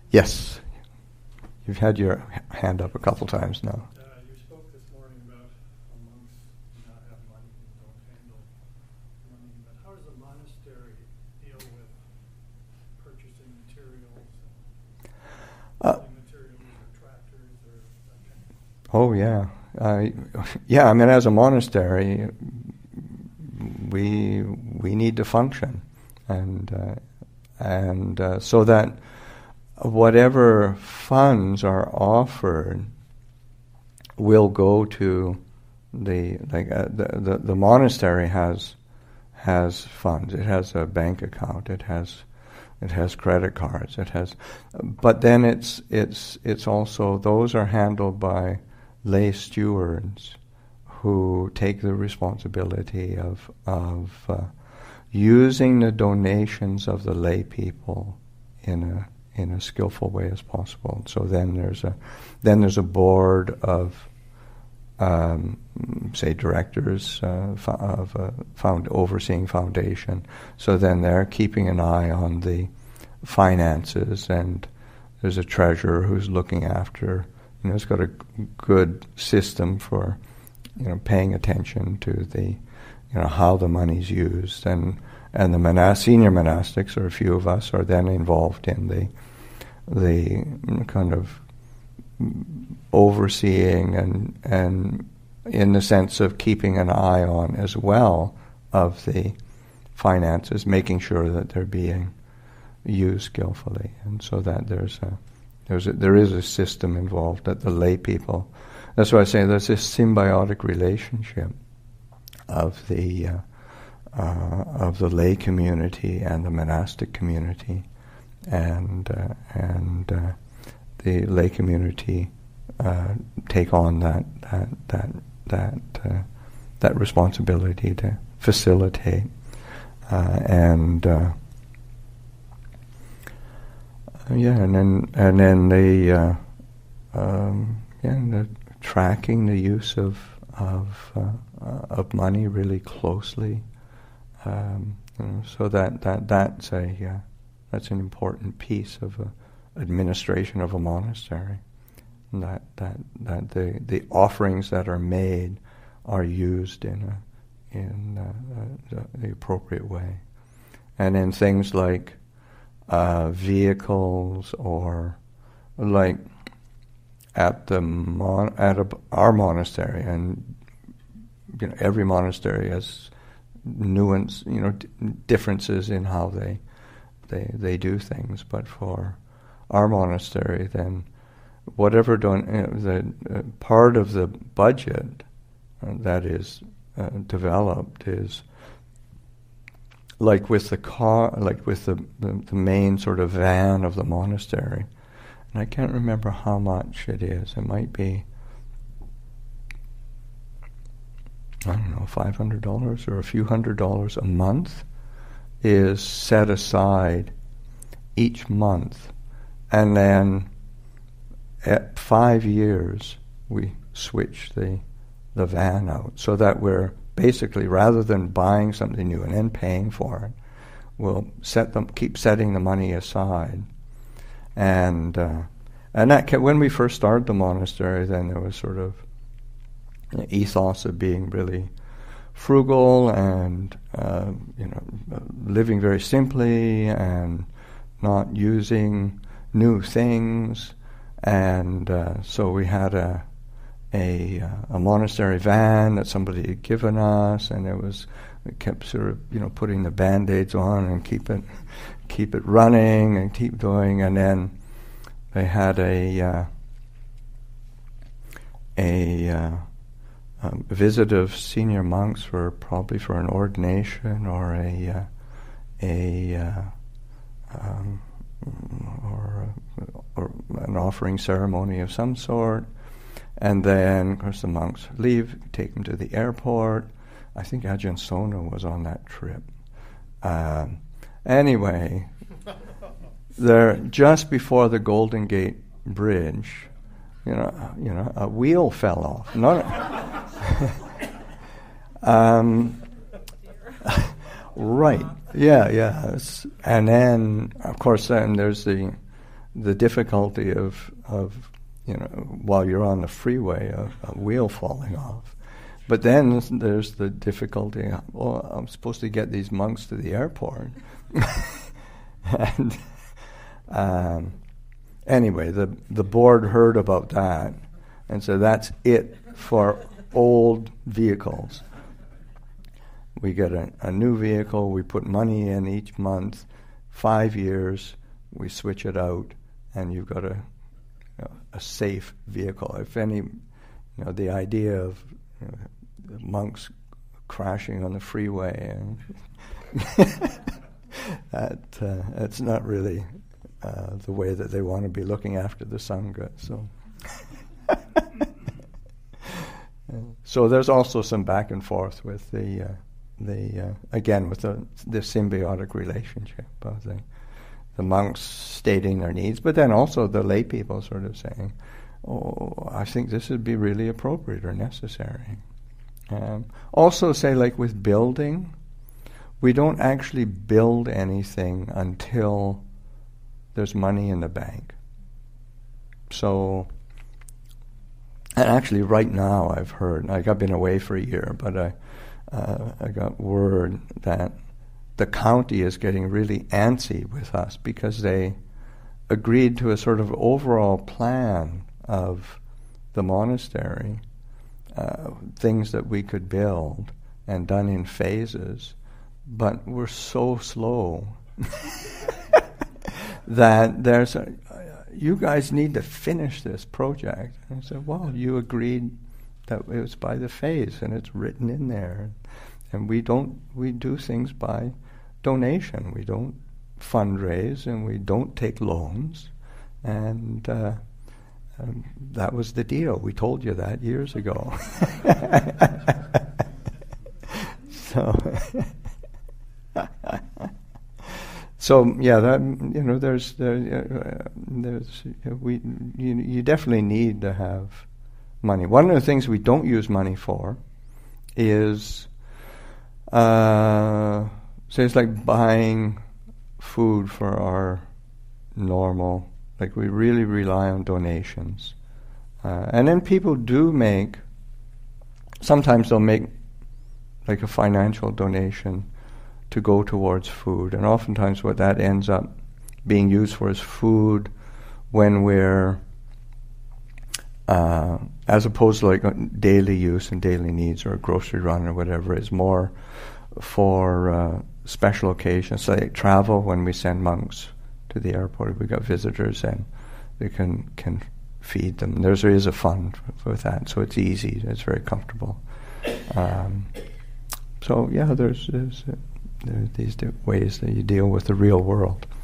Yes. You've had your hand up a couple times now. You spoke this morning about monks do not have money and don't handle money, but how does a monastery deal with purchasing materials, materials or tractors or that kind of thing? Oh, yeah. Yeah, I mean, as a monastery, we need to function, and so that whatever funds are offered will go to the monastery has funds. It has a bank account. It has credit cards. But then it's also, those are handled by lay stewards who take the responsibility of using the donations of the lay people in a skillful way as possible. So then there's a board of say directors of overseeing foundation. So then they're keeping an eye on the finances, and there's a treasurer who's looking after. It's got a good system for paying attention to the how the money's used, and the senior monastics, or a few of us, are then involved in the kind of overseeing and in the sense of keeping an eye on as well of the finances, making sure that they're being used skillfully, and so that there is a system involved that the lay people. That's why I say there's this symbiotic relationship of the lay community and the monastic community, and the lay community take on that responsibility to facilitate and then the tracking the use of money really closely, so that's an important piece of administration of a monastery. That the offerings that are made are used in the appropriate way, and in things like vehicles, or like at our monastery, and every monastery has differences in how they do things. But for our monastery, then whatever the part of the budget that is developed is like with the car, like with the main sort of van of the monastery. And I can't remember how much it is. It might be, I don't know, $500 or a few $100s a month is set aside each month. And then at 5 years, we switch the van out, so that we're basically, rather than buying something new and then paying for it, we'll keep setting the money aside. And that when we first started the monastery, then there was sort of an ethos of being really frugal and living very simply and not using new things. And so we had a monastery van that somebody had given us, and we kept sort of putting the band-aids on and keep it running and keep going. And then they had a visit of senior monks probably for an ordination or or an offering ceremony of some sort. And then, of course, the monks leave, take them to the airport. I think Ajahn Sona was on that trip. Anyway, they're just before the Golden Gate Bridge. A wheel fell off. Right. Yeah. And then, of course, then there's the the difficulty of while you're on the freeway, a wheel falling off. But then there's the difficulty, I'm supposed to get these monks to the airport. And anyway, the board heard about that, and so that's it for old vehicles. We get a new vehicle, we put money in each month, 5 years, we switch it out, and you've got a safe vehicle. If any, the idea of the monks crashing on the freeway, and that's not really the way that they want to be looking after the Sangha. So there's also some back and forth with the symbiotic relationship of the monks stating their needs, but then also the lay people sort of saying, I think this would be really appropriate or necessary. Also say, like with building, we don't actually build anything until there's money in the bank. So, and actually right now I've heard, I've been away for a year, but I got word that the county is getting really antsy with us because they agreed to a sort of overall plan of the monastery, things that we could build and done in phases, but we're so slow that there's you guys need to finish this project. And I said, well, you agreed that it was by the phase, and it's written in there. And we do things by donation. We don't fundraise, and we don't take loans. And that was the deal. We told you that years ago. So yeah, that you definitely need to have money. One of the things we don't use money for is, say it's like buying food for our normal, like we really rely on donations. And then people do sometimes they'll make like a financial donation to go towards food. And oftentimes what that ends up being used for is food when we're, as opposed to like daily use and daily needs or a grocery run or whatever, is more for special occasions, like travel when we send monks to the airport. We've got visitors and they can feed them. There is a fund for that, so it's easy, it's very comfortable. So yeah, there's these ways that you deal with the real world.